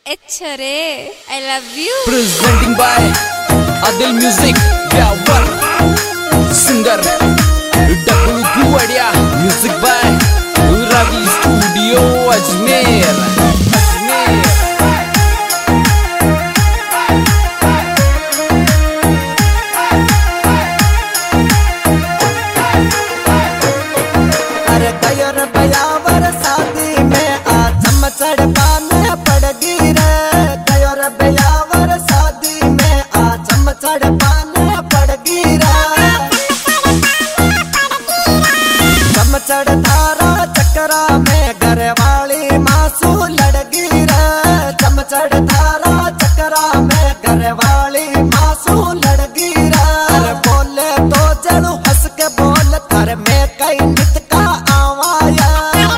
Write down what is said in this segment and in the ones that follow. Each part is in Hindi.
अच्छा रे, I love you. Presenting by Adil Music, Vyawar Singer W Idea, Music by Ravi Studio Ajmer. अरे कयर बयावर शादी में आ चमचड़ पाने पड़गी रे। कयर बयावर शादी में आ चमचड़ पाने पड़गी रे। चमचड़ धारा चक्रा में घर वाली मासू लड़गी रे। चमचड़ धारा चक्रा में घर वाली मासू लड़गी रे। अरे बोले तो जड़ू हंस के बोल थारे में कई नित का आवाया।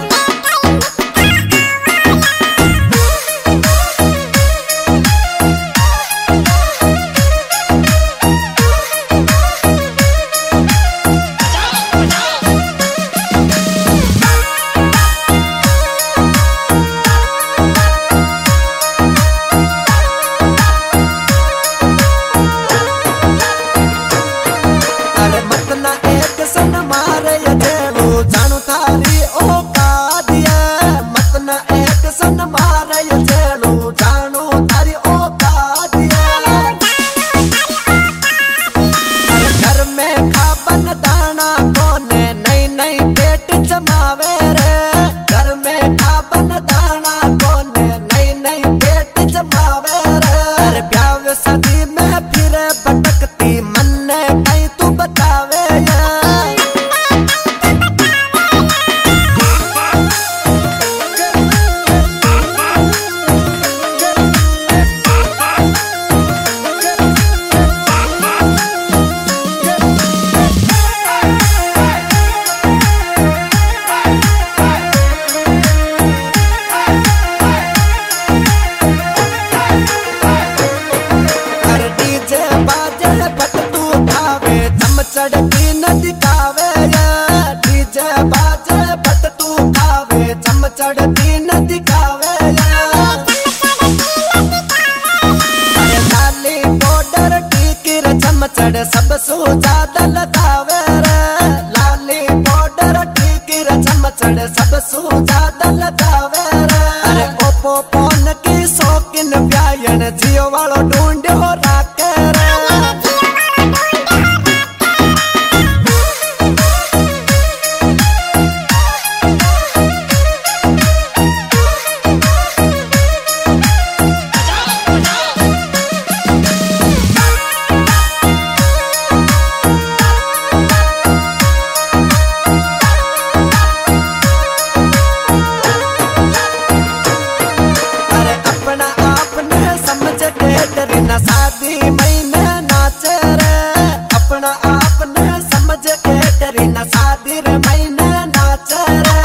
अरे मत ना एक सन मारे जेड़ू जानू थारी औकात है। मत ना एक सन मारे जेड़ू जानू थारी औकात है। अरे घर में खाबन दाना कोने नई नई पेट जमावे रे। घर में खाबन दाना कोने नई नई पेट जमावे रे। अरे ब्याह शादी में फिर भटकती मन ने कहीं तू बतावे या। अरे डीजे बाजे बट तू खावे चमचड़ की न दिखावे या। डीजे बाजे बट तू खावे चमचड़ की न दिखावे या। अरे लाली बॉर्डर टीकिर चमचड़ सब सो ज्यादा लगावे रे। लाली बॉर्डर टीकिर चमचड़ सब सो ज्यादा लगावे रे। अरे ओपो फोन की शौकीन ब्यायन जियो वालो ढूंढो राके रे। अरे अपना आपने समझ के डरी ना शादी महीने नाचे रे। अपना आपने समझ के डरी ना शादी रे महीने नाचे रे।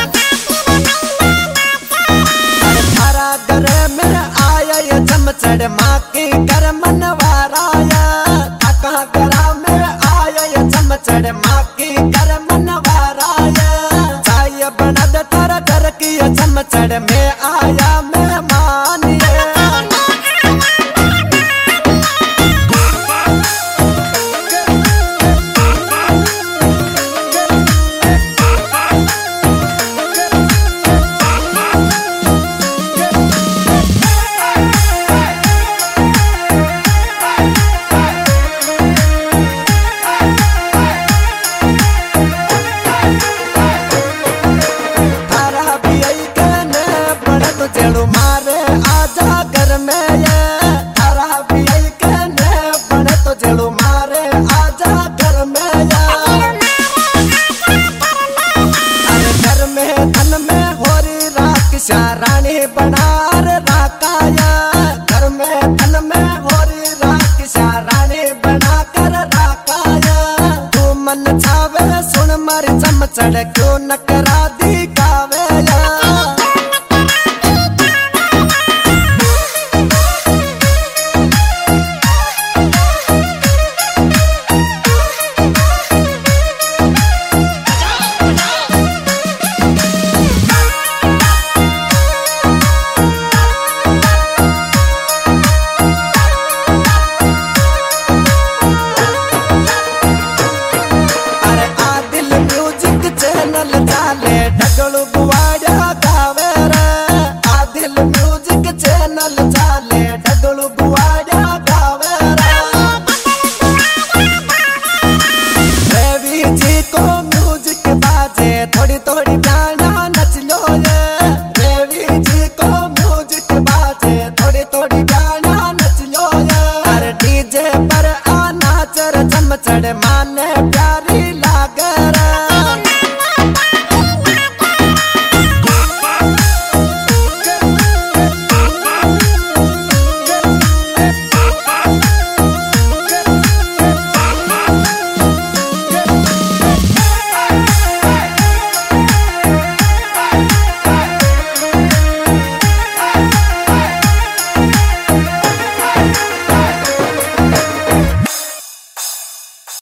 अरे थारा घर में आया ये चमचड़ माँ की घर मनवाराया। कहाँ घरा में आया ये चमचड़ माँ की घर मनवाराया। चाय बना दे थारा घर की ये चमचड़ में आया मेहमान ये। थारा भी आई कहने बड़ा तो जेड़ू मारे आजा घर में ये। थारा भी आई कहने बड़ा तो जेड़ू मारे आजा घर में ये। अरे घर में धन में होरी राक्षसा रानी बनार राकाया। घर में धन में होरी राक्षसा रानी बना कर राकाया। तू मन छावे सुन मारी चमचड़ क्यों